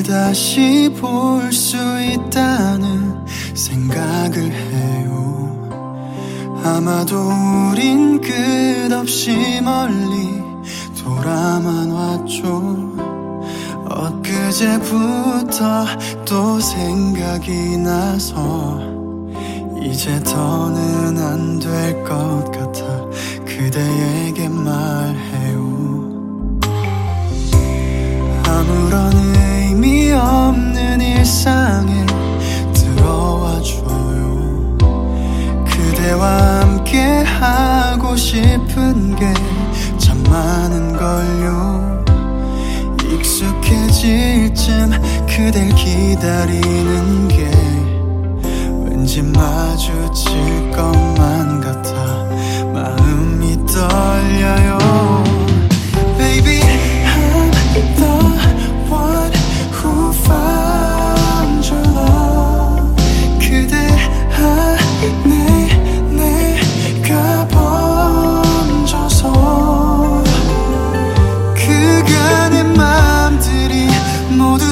다시 볼 수 있다는 생각을 해요. 아마도 우린 끝없이 멀리 돌아만 왔죠. 엊그제부터 또 생각이 나서 이제 더는 안 될 것 같아 그대에게 말해요. 아무런 의미 없는 일상에 들어와줘요. 그대와 함께 하고 싶은 게 참 많은걸요. 익숙해질 쯤 그댈 기다리는 게 왠지 마주칠 것만 같아 마음이 떨려요. Baby, I'm the one who found your love. 그대 안에 내가 번져서 그간의 맘들이 모두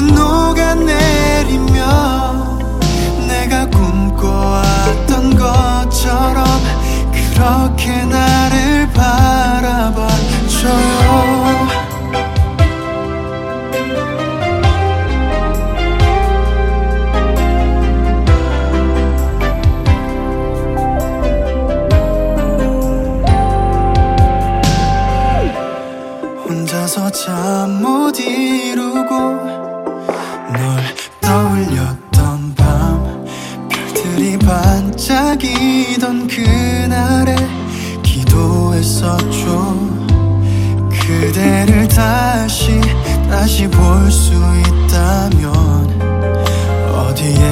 녹아내리며 내가 꿈꿔왔던 것처럼 그렇게 나를 바라봐줘요. 혼자서 잠 못 이루고 널 떠올렸던 밤, 별들이 반짝이던 그날에 기도했었죠. 그대를 다시 볼 수 있다면 어디에